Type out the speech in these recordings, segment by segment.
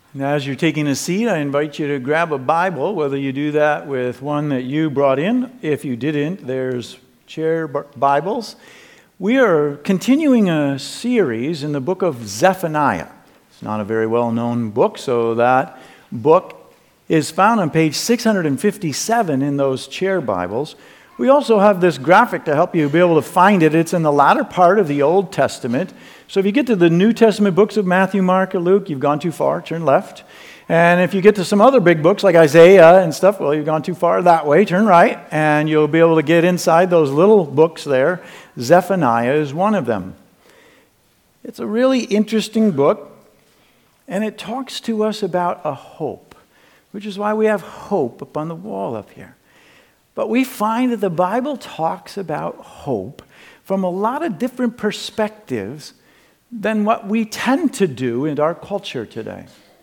And as you're taking a seat, I invite you to grab a Bible, whether you do that with one that you brought in. If you didn't, there's chair Bibles. We are continuing a series in the book of Zephaniah. It's not a very well-known book, so that book is found on page 657 in those chair Bibles. We also have this graphic to help you be able to find it. It's in the latter part of the Old Testament. So if you get to the New Testament books of Matthew, Mark, or Luke, you've gone too far, turn left. And if you get to some other big books like Isaiah and stuff, well, you've gone too far that way, turn right, and you'll be able to get inside those little books there. Zephaniah is one of them. It's a really interesting book, and it talks to us about a hope, which is why we have hope up on the wall up here. But we find that the Bible talks about hope from a lot of different perspectives than what we tend to do in our culture today.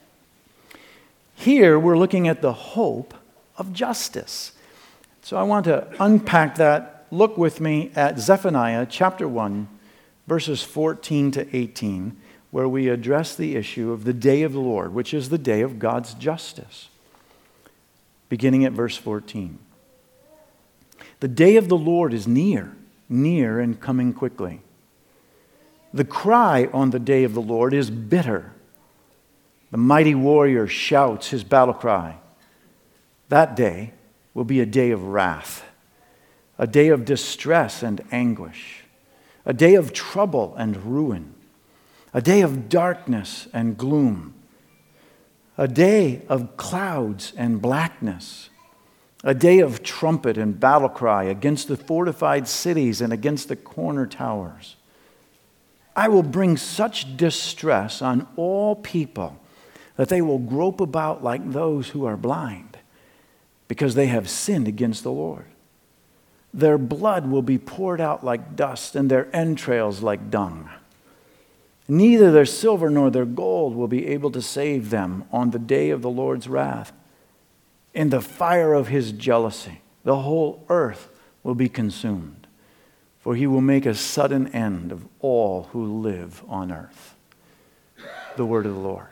Here, we're looking at the hope of justice. So I want to unpack that. Look with me at Zephaniah chapter 1, verses 14 to 18, where we address the issue of the day of the Lord, which is the day of God's justice. Beginning at verse 14. The day of the Lord is near and coming quickly. The cry on the day of the Lord is bitter. The mighty warrior shouts his battle cry. That day will be a day of wrath, a day of distress and anguish, a day of trouble and ruin, a day of darkness and gloom, a day of clouds and blackness, a day of trumpet and battle cry against the fortified cities and against the corner towers. I will bring such distress on all people that they will grope about like those who are blind, because they have sinned against the Lord. Their blood will be poured out like dust, and their entrails like dung. Neither their silver nor their gold will be able to save them on the day of the Lord's wrath. In the fire of his jealousy, the whole earth will be consumed, for he will make a sudden end of all who live on earth. The word of the Lord.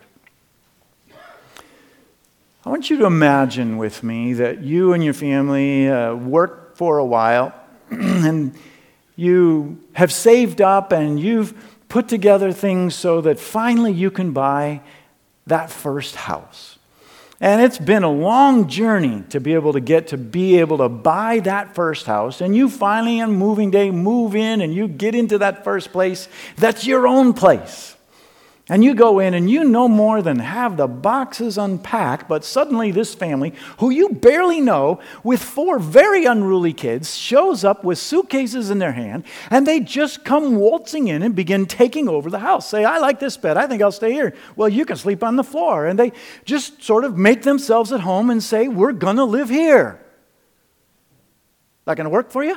I want you to imagine with me that you and your family work for a while, and you have saved up and you've put together things so that finally you can buy that first house. And it's been a long journey to be able to buy that first house. And you finally on moving day move in and you get into that first place. That's your own place. And you go in and you no more than have the boxes unpacked, but suddenly this family, who you barely know, with 4 very unruly kids, shows up with suitcases in their hand, and they just come waltzing in and begin taking over the house. Say, I like this bed, I think I'll stay here. Well, you can sleep on the floor. And they just sort of make themselves at home and say, we're going to live here. That going to work for you?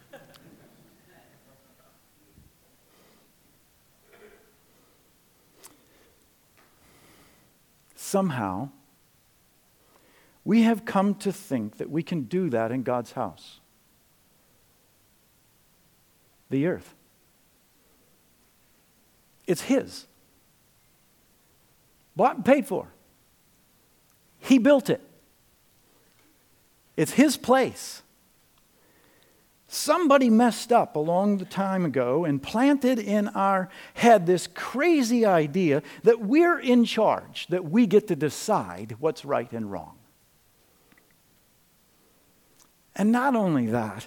Somehow, we have come to think that we can do that in God's house. The earth. It's his. Bought and paid for. He built it. It's his place. Somebody messed up a long time ago and planted in our head this crazy idea that we're in charge, that we get to decide what's right and wrong. And not only that,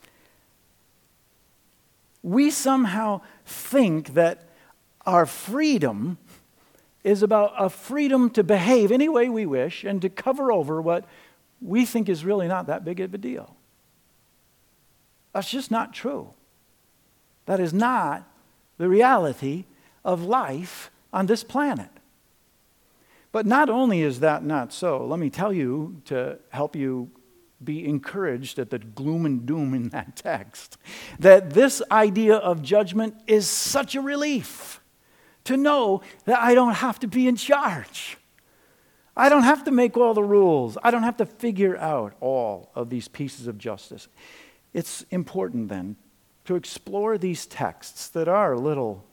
we somehow think that our freedom is about a freedom to behave any way we wish and to cover over what we think is really not that big of a deal. That's just not true. That is not the reality of life on this planet. But not only is that not so, let me tell you to help you be encouraged at the gloom and doom in that text, that this idea of judgment is such a relief to know that I don't have to be in charge. I don't have to make all the rules. I don't have to figure out all of these pieces of justice. It's important then to explore these texts that are a little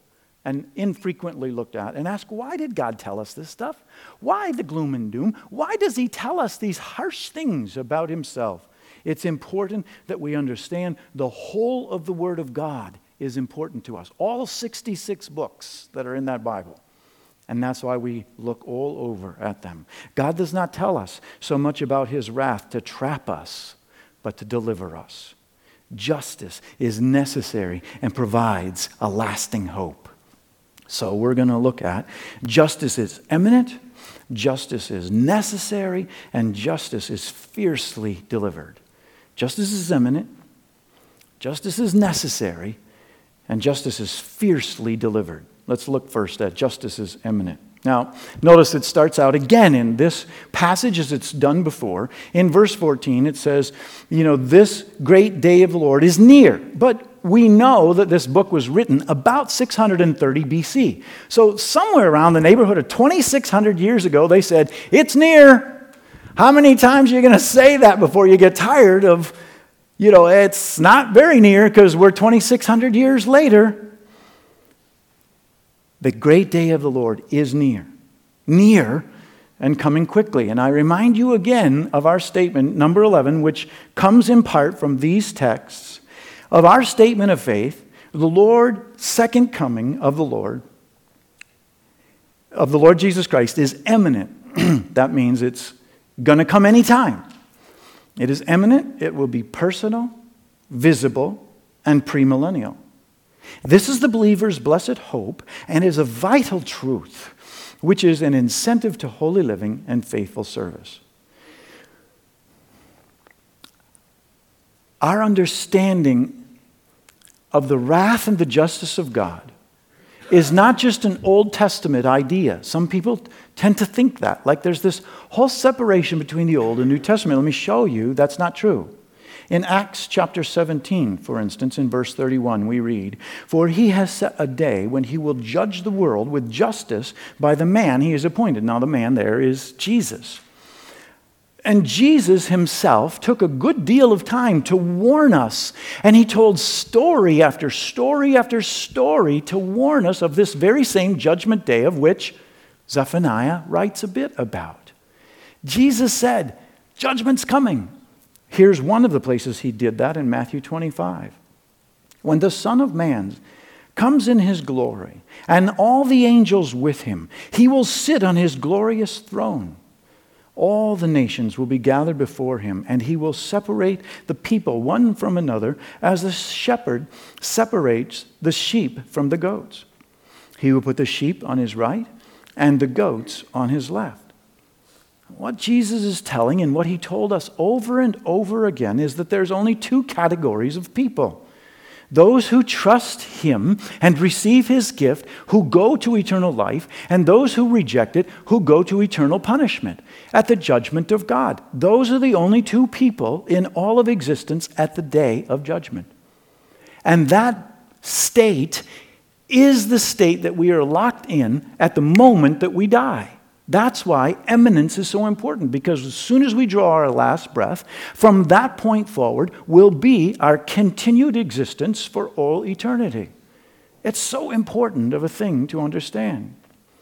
and infrequently looked at, and ask, why did God tell us this stuff? Why the gloom and doom? Why does he tell us these harsh things about himself? It's important that we understand the whole of the Word of God is important to us. All 66 books that are in that Bible. And that's why we look all over at them. God does not tell us so much about his wrath to trap us, but to deliver us. Justice is necessary and provides a lasting hope. So we're going to look at justice is imminent, justice is necessary, and justice is fiercely delivered. Justice is imminent, justice is necessary, and justice is fiercely delivered. Let's look first at justice is imminent. Now, notice it starts out again in this passage as it's done before. In verse 14, it says, this great day of the Lord is near. But we know that this book was written about 630 BC. So somewhere around the neighborhood of 2,600 years ago, they said, it's near. How many times are you going to say that before you get tired of, it's not very near because we're 2,600 years later. The great day of the Lord is near and coming quickly. And I remind you again of our statement, number 11, which comes in part from these texts, of our statement of faith, the Lord, second coming of the Lord Jesus Christ is imminent. That means it's going to come anytime. It is imminent, it will be personal, visible, and premillennial. This is the believer's blessed hope and is a vital truth, which is an incentive to holy living and faithful service. Our understanding of the wrath and the justice of God is not just an Old Testament idea. Some people tend to think that, like there's this whole separation between the Old and New Testament. Let me show you that's not true. In Acts chapter 17, for instance, in verse 31, we read, "For he has set a day when he will judge the world with justice by the man he has appointed." Now the man there is Jesus. And Jesus himself took a good deal of time to warn us. And he told story after story after story to warn us of this very same judgment day of which Zephaniah writes a bit about. Jesus said, judgment's coming. Here's one of the places he did that in Matthew 25. When the Son of Man comes in his glory and all the angels with him, he will sit on his glorious throne. All the nations will be gathered before him, and he will separate the people one from another as the shepherd separates the sheep from the goats. He will put the sheep on his right and the goats on his left. What Jesus is telling and what he told us over and over again is that there's only two categories of people. Those who trust him and receive his gift, who go to eternal life, and those who reject it, who go to eternal punishment at the judgment of God. Those are the only two people in all of existence at the day of judgment. And that state is the state that we are locked in at the moment that we die. That's why eminence is so important, because as soon as we draw our last breath, from that point forward will be our continued existence for all eternity. It's so important of a thing to understand.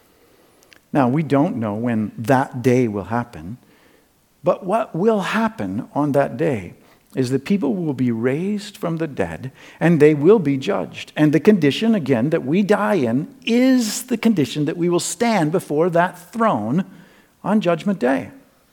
Now, we don't know when that day will happen, but what will happen on that day is that people will be raised from the dead and they will be judged. And the condition, again, that we die in is the condition that we will stand before that throne on Judgment Day.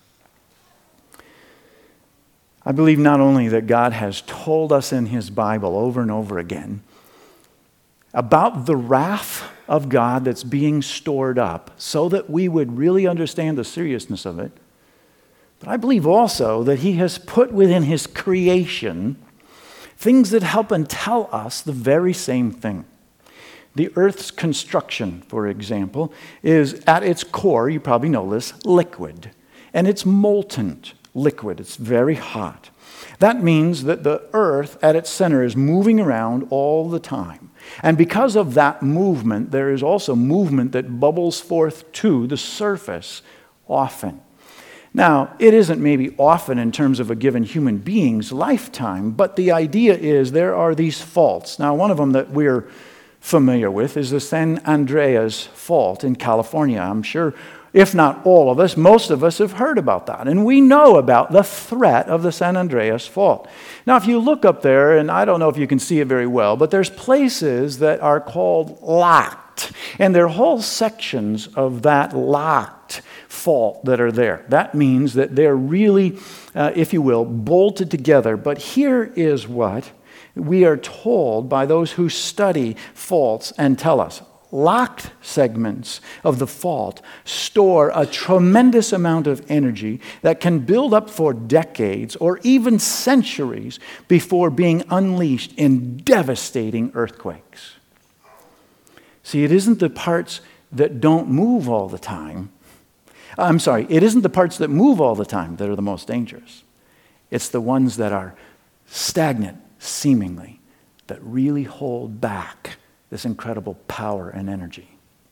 I believe not only that God has told us in his Bible over and over again about the wrath of God that's being stored up so that we would really understand the seriousness of it, but I believe also that he has put within his creation things that help and tell us the very same thing. The earth's construction, for example, is at its core, you probably know this, liquid. And it's molten liquid. It's very hot. That means that the earth at its center is moving around all the time. And because of that movement, there is also movement that bubbles forth to the surface often. Now, it isn't maybe often in terms of a given human being's lifetime, but the idea is there are these faults. Now, one of them that we're familiar with is the San Andreas Fault in California. I'm sure, if not all of us, most of us have heard about that. And we know about the threat of the San Andreas Fault. Now, if you look up there, and I don't know if you can see it very well, but there's places that are called locked. And there are whole sections of that locked fault that are there. That means that they're really, if you will, bolted together. But here is what we are told by those who study faults and tell us. Locked segments of the fault store a tremendous amount of energy that can build up for decades or even centuries before being unleashed in devastating earthquakes. See, it isn't the parts that don't move all the time. It isn't the parts that move all the time that are the most dangerous. It's the ones that are stagnant, seemingly, that really hold back this incredible power and energy.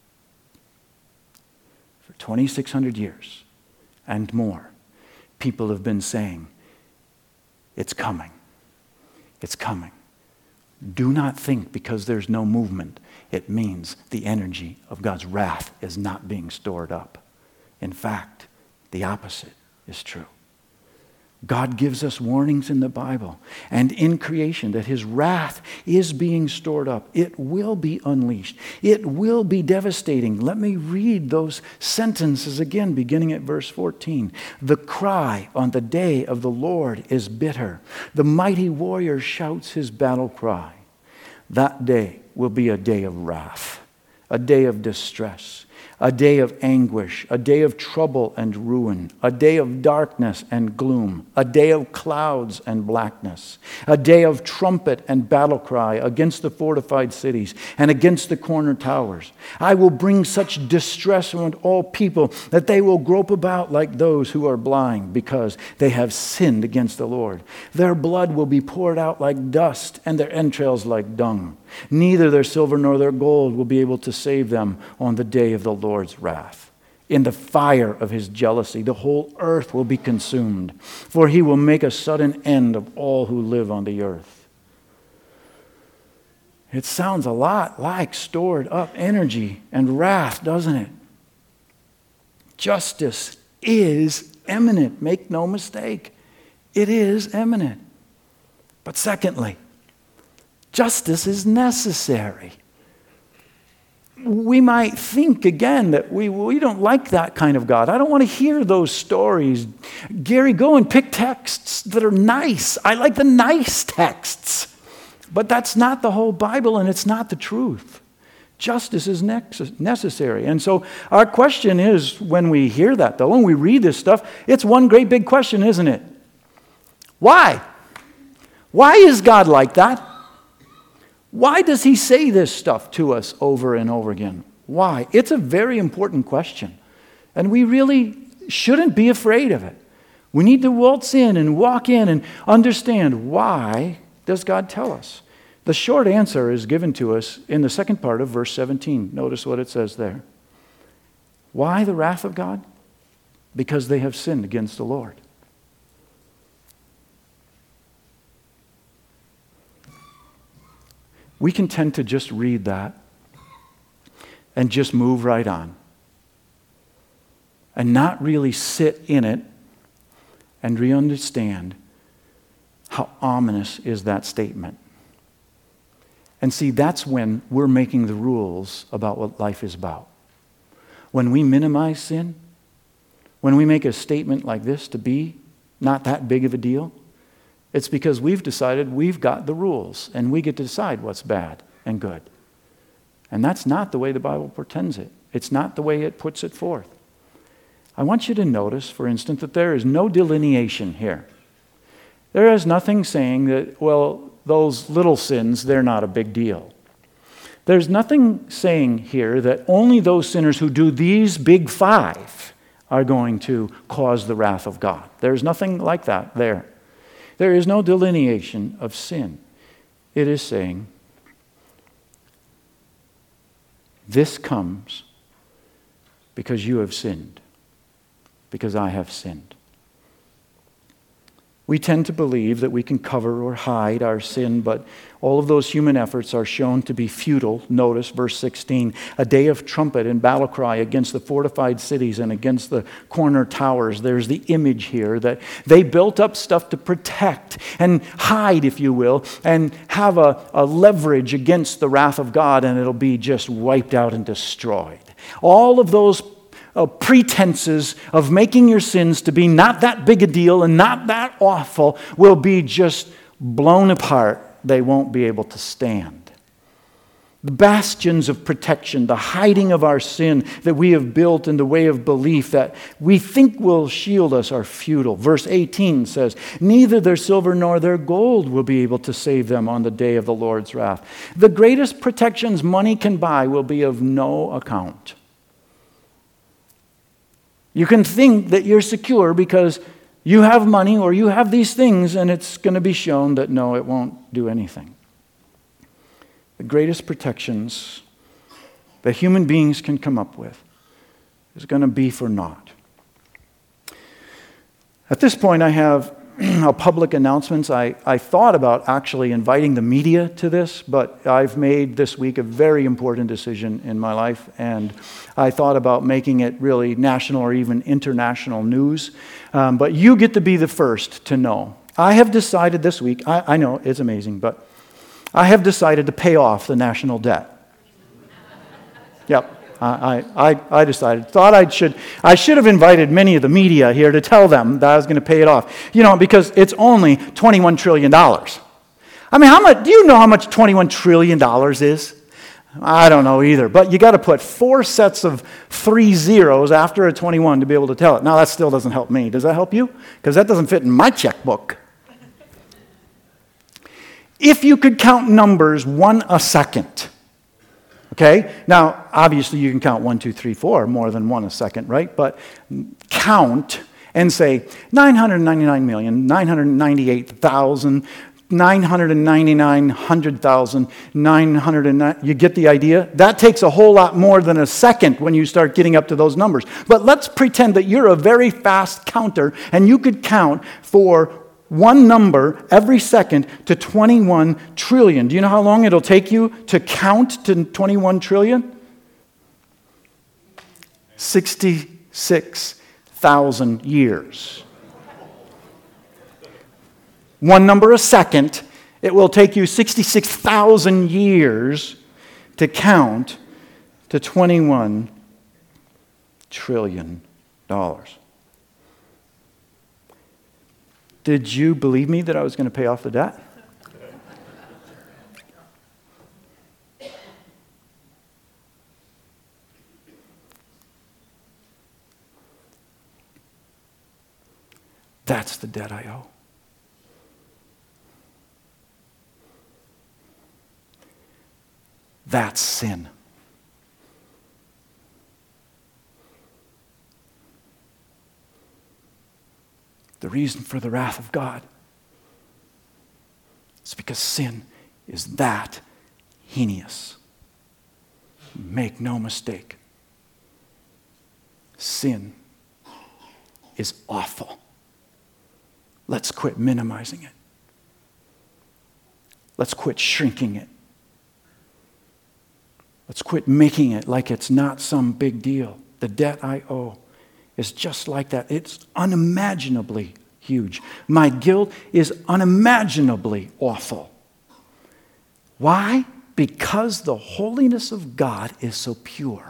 For 2,600 years and more, people have been saying, it's coming. It's coming. Do not think because there's no movement, it means the energy of God's wrath is not being stored up. In fact, the opposite is true. God gives us warnings in the Bible and in creation that his wrath is being stored up. It will be unleashed. It will be devastating. Let me read those sentences again, beginning at verse 14. The cry on the day of the Lord is bitter. The mighty warrior shouts his battle cry. That day will be a day of wrath, a day of distress, a day of anguish, a day of trouble and ruin, a day of darkness and gloom, a day of clouds and blackness, a day of trumpet and battle cry against the fortified cities and against the corner towers. I will bring such distress on all people that they will grope about like those who are blind because they have sinned against the Lord. Their blood will be poured out like dust and their entrails like dung. Neither their silver nor their gold will be able to save them on the day of the Lord's wrath. In the fire of his jealousy, the whole earth will be consumed, for he will make a sudden end of all who live on the earth. It sounds a lot like stored up energy and wrath, doesn't it? Justice is imminent. Make no mistake. It is imminent. But secondly, justice is necessary. We might think again that we don't like that kind of God. I don't want to hear those stories. Gary, go and pick texts that are nice. I like the nice texts. But that's not the whole Bible and it's not the truth. Justice is necessary. And so our question is, when we hear that though, when we read this stuff, it's one great big question, isn't it? Why? Why is God like that? Why does he say this stuff to us over and over again? Why? It's a very important question. And we really shouldn't be afraid of it. We need to waltz in and walk in and understand, why does God tell us? The short answer is given to us in the second part of verse 17. Notice what it says there. Why the wrath of God? Because they have sinned against the Lord. We can tend to just read that and just move right on and not really sit in it and re-understand how ominous is that statement. And see, that's when we're making the rules about what life is about. When we minimize sin, when we make a statement like this to be not that big of a deal, it's because we've decided we've got the rules and we get to decide what's bad and good. And that's not the way the Bible portends it. It's not the way it puts it forth. I want you to notice, for instance, that there is no delineation here. There is nothing saying that, well, those little sins, they're not a big deal. There's nothing saying here that only those sinners who do these big five are going to cause the wrath of God. There's nothing like that there. There is no delineation of sin. It is saying, this comes because you have sinned, because I have sinned. We tend to believe that we can cover or hide our sin, but all of those human efforts are shown to be futile. Notice verse 16, a day of trumpet and battle cry against the fortified cities and against the corner towers. There's the image here that they built up stuff to protect and hide, if you will, and have a leverage against the wrath of God, and it'll be just wiped out and destroyed. All of those pretenses of making your sins to be not that big a deal and not that awful will be just blown apart. They won't be able to stand. The bastions of protection, the hiding of our sin that we have built in the way of belief that we think will shield us are futile. Verse 18 says, neither their silver nor their gold will be able to save them on the day of the Lord's wrath. The greatest protections money can buy will be of no account. You can think that you're secure because you have money or you have these things, and it's going to be shown that no, it won't do anything. The greatest protections that human beings can come up with is going to be for naught. At this point, I have public announcements. I thought about actually inviting the media to this, but I've made this week a very important decision in my life, and I thought about making it really national or even international news. But you get to be the first to know. I have decided this week, I know it's amazing, but I have decided to pay off the national debt. Yep. I decided. Thought I should have invited many of the media here to tell them that I was going to pay it off. Because it's only $21 trillion. I mean, do you know how much $21 trillion is? I don't know either. But you got to put 4 sets of 3 zeros after a 21 to be able to tell it. Now, that still doesn't help me. Does that help you? Because that doesn't fit in my checkbook. If you could count numbers 1 a second. Okay? Now, obviously you can count 1, 2, 3, 4, more than 1 a second, right? But count and say 999,998,999,900,909. You get the idea? That takes a whole lot more than a second when you start getting up to those numbers. But let's pretend that you're a very fast counter and you could count for one number every second to 21 trillion. Do you know how long it'll take you to count to 21 trillion? 66,000 years. One number a second, it will take you 66,000 years to count to $21 trillion. Did you believe me that I was going to pay off the debt? That's the debt I owe. That's sin. The reason for the wrath of God is because sin is that heinous. Make no mistake. Sin is awful. Let's quit minimizing it. Let's quit shrinking it. Let's quit making it like it's not some big deal. The debt I owe is just like that. It's unimaginably huge. My guilt is unimaginably awful. Why? Because the holiness of God is so pure.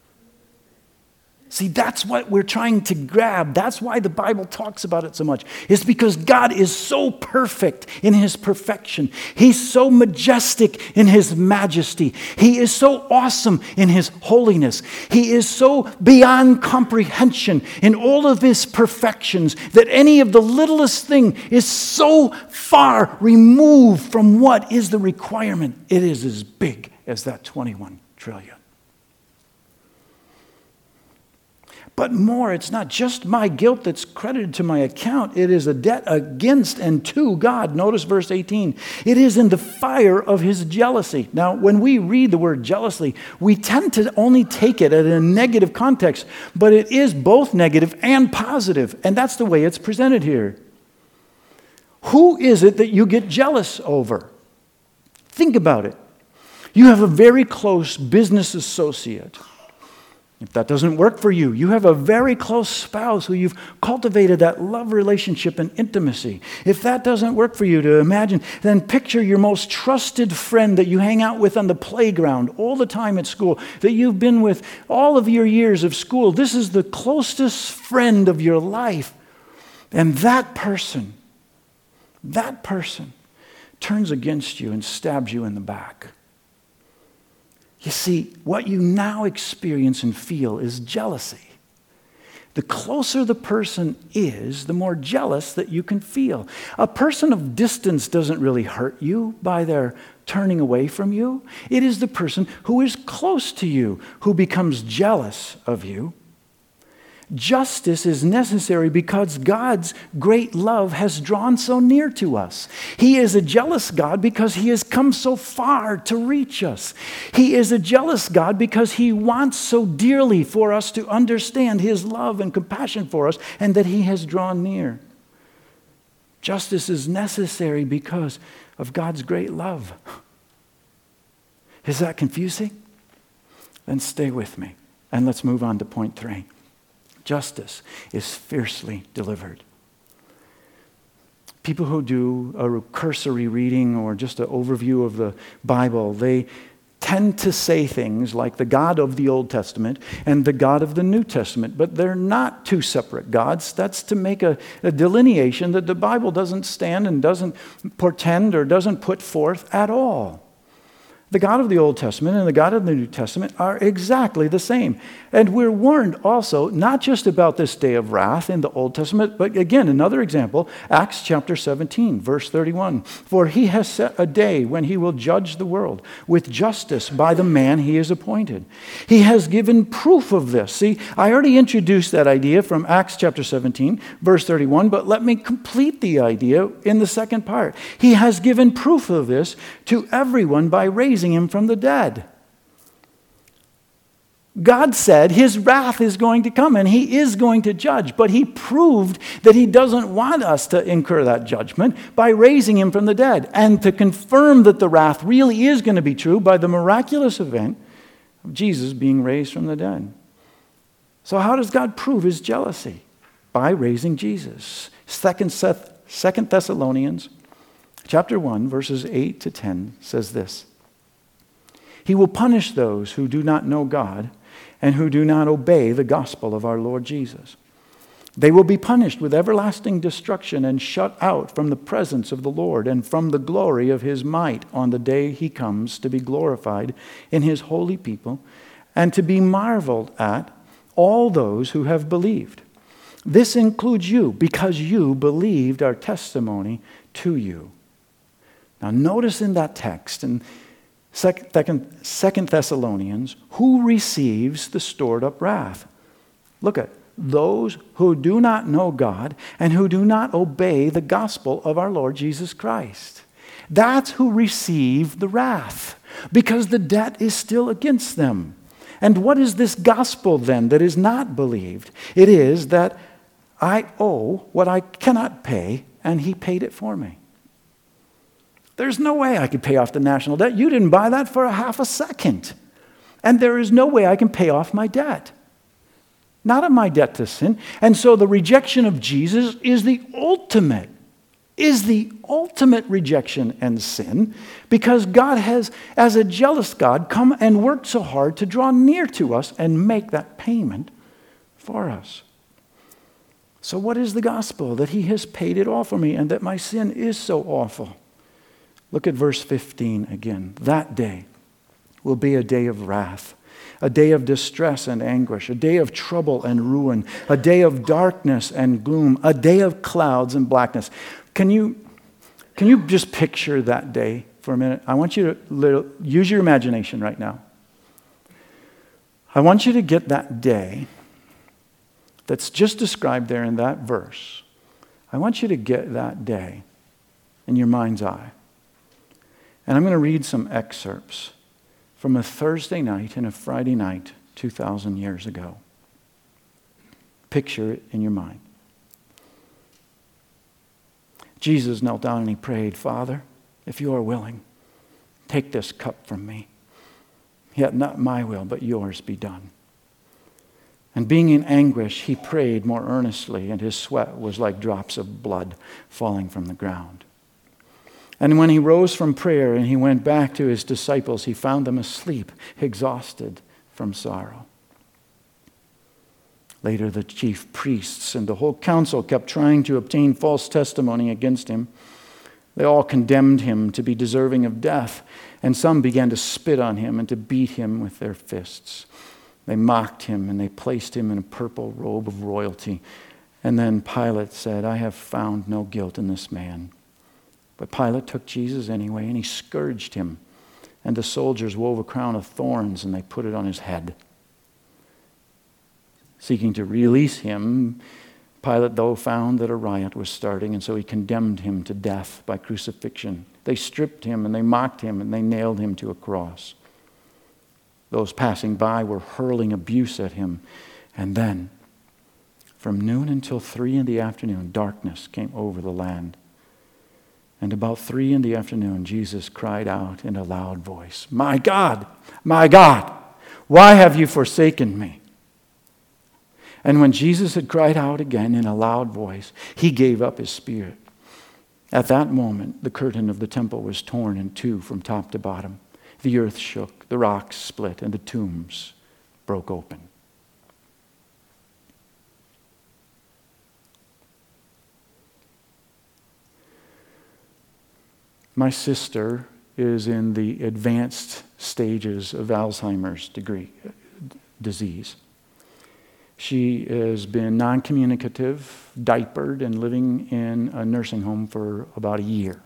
See, that's what we're trying to grab. That's why the Bible talks about it so much. It's because God is so perfect in His perfection. He's so majestic in His majesty. He is so awesome in His holiness. He is so beyond comprehension in all of His perfections that any of the littlest thing is so far removed from what is the requirement. It is as big as that 21 trillion. But more, it's not just my guilt that's credited to my account. It is a debt against and to God. Notice verse 18. It is in the fire of His jealousy. Now, when we read the word jealousy, we tend to only take it in a negative context, but it is both negative and positive, and that's the way it's presented here. Who is it that you get jealous over? Think about it. You have a very close business associate. If that doesn't work for you, you have a very close spouse who you've cultivated that love relationship and intimacy. If that doesn't work for you to imagine, then picture your most trusted friend that you hang out with on the playground all the time at school, that you've been with all of your years of school. This is the closest friend of your life. And that person turns against you and stabs you in the back. You see, what you now experience and feel is jealousy. The closer the person is, the more jealous that you can feel. A person of distance doesn't really hurt you by their turning away from you. It is the person who is close to you who becomes jealous of you. Justice is necessary because God's great love has drawn so near to us. He is a jealous God because He has come so far to reach us. He is a jealous God because He wants so dearly for us to understand His love and compassion for us, and that He has drawn near. Justice is necessary because of God's great love. Is that confusing? Then stay with me, and let's move on to point 3. Justice is fiercely delivered. People who do a cursory reading or just an overview of the Bible, they tend to say things like the God of the Old Testament and the God of the New Testament, but they're not two separate gods. That's to make a delineation that the Bible doesn't stand and doesn't portend or doesn't put forth at all. The God of the Old Testament and the God of the New Testament are exactly the same. And we're warned also not just about this day of wrath in the Old Testament, but again, another example, Acts chapter 17, verse 31. For He has set a day when He will judge the world with justice by the man He has appointed. He has given proof of this. See, I already introduced that idea from Acts chapter 17, verse 31, but let me complete the idea in the second part. He has given proof of this to everyone by raising Him from the dead. God said His wrath is going to come and He is going to judge, but He proved that He doesn't want us to incur that judgment by raising Him from the dead, and to confirm that the wrath really is going to be true by the miraculous event of Jesus being raised from the dead. So how does God prove His jealousy? By raising Jesus. 2 Thessalonians chapter 1, verses 8 to 10 says this. He will punish those who do not know God and who do not obey the gospel of our Lord Jesus. They will be punished with everlasting destruction and shut out from the presence of the Lord and from the glory of His might on the day He comes to be glorified in His holy people and to be marveled at all those who have believed. This includes you because you believed our testimony to you. Now notice in that text in 2 Thessalonians, who receives the stored up wrath? Look at those who do not know God and who do not obey the gospel of our Lord Jesus Christ. That's who receive the wrath, because the debt is still against them. And what is this gospel then that is not believed? It is that I owe what I cannot pay, and He paid it for me. There's no way I could pay off the national debt. You didn't buy that for a half a second. And there is no way I can pay off my debt. Not of my debt to sin. And so the rejection of Jesus is the ultimate rejection and sin, because God has, as a jealous God, come and worked so hard to draw near to us and make that payment for us. So what is the gospel? That He has paid it all for me and that my sin is so awful. Look at verse 15 again. That day will be a day of wrath, a day of distress and anguish, a day of trouble and ruin, a day of darkness and gloom, a day of clouds and blackness. Can you just picture that day for a minute? I want you to use your imagination right now. I want you to get that day that's just described there in that verse. I want you to get that day in your mind's eye. And I'm going to read some excerpts from a Thursday night and a Friday night 2,000 years ago. Picture it in your mind. Jesus knelt down and he prayed, Father, if you are willing, take this cup from me. Yet not my will, but yours be done. And being in anguish, he prayed more earnestly, and his sweat was like drops of blood falling from the ground. And when he rose from prayer and he went back to his disciples, he found them asleep, exhausted from sorrow. Later, the chief priests and the whole council kept trying to obtain false testimony against him. They all condemned him to be deserving of death, and some began to spit on him and to beat him with their fists. They mocked him and they placed him in a purple robe of royalty. And then Pilate said, I have found no guilt in this man. But Pilate took Jesus anyway, and he scourged him. And the soldiers wove a crown of thorns and they put it on his head. Seeking to release him, Pilate, though, found that a riot was starting, and so he condemned him to death by crucifixion. They stripped him and they mocked him and they nailed him to a cross. Those passing by were hurling abuse at him. And then, from noon until 3 p.m, darkness came over the land. And about 3 p.m, Jesus cried out in a loud voice, my God, why have you forsaken me? And when Jesus had cried out again in a loud voice, he gave up his spirit. At that moment, the curtain of the temple was torn in two from top to bottom. The earth shook, the rocks split, and the tombs broke open. My sister is in the advanced stages of Alzheimer's disease. She has been non-communicative, diapered, and living in a nursing home for about a year.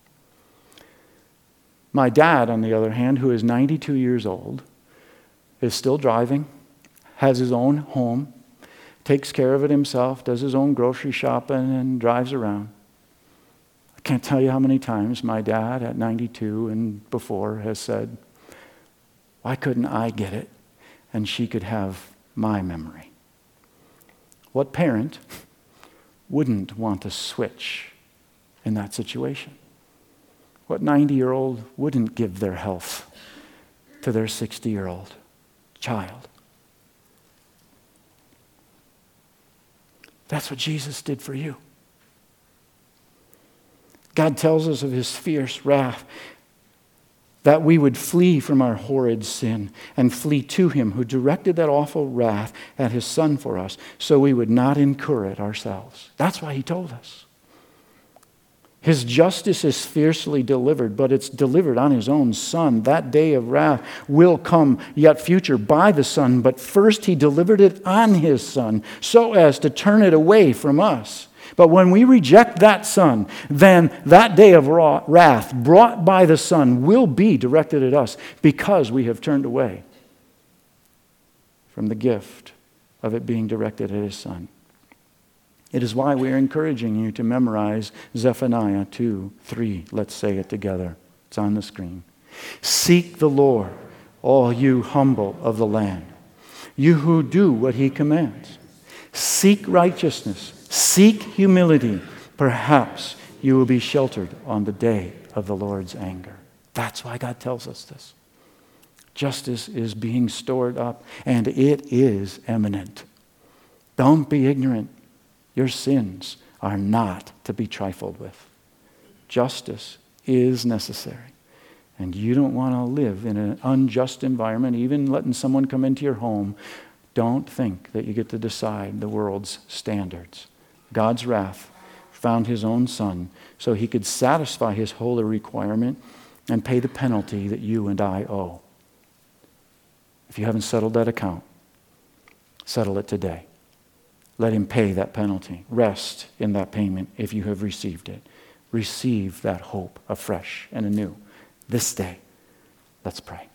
My dad, on the other hand, who is 92 years old, is still driving, has his own home, takes care of it himself, does his own grocery shopping, and drives around. I can't tell you how many times my dad at 92 and before has said, why couldn't I get it and she could have my memory? What parent wouldn't want to switch in that situation? What 90-year-old wouldn't give their health to their 60-year-old child? That's what Jesus did for you. God tells us of his fierce wrath, that we would flee from our horrid sin and flee to him who directed that awful wrath at his Son for us, so we would not incur it ourselves. That's why he told us. His justice is fiercely delivered, but it's delivered on his own Son. That day of wrath will come, yet future, by the Son, but first he delivered it on his Son, so as to turn it away from us. But when we reject that Son, then that day of wrath brought by the Son will be directed at us because we have turned away from the gift of it being directed at his Son. It is why we are encouraging you to memorize Zephaniah 2:3. Let's say it together. It's on the screen. Seek the Lord, all you humble of the land, you who do what he commands. Seek righteousness. Seek humility. Perhaps you will be sheltered on the day of the Lord's anger. That's why God tells us this. Justice is being stored up, and it is imminent. Don't be ignorant. Your sins are not to be trifled with. Justice is necessary. And you don't want to live in an unjust environment, even letting someone come into your home. Don't think that you get to decide the world's standards. God's wrath found his own Son so he could satisfy his holy requirement and pay the penalty that you and I owe. If you haven't settled that account, settle it today. Let him pay that penalty. Rest in that payment if you have received it. Receive that hope afresh and anew this day. Let's pray.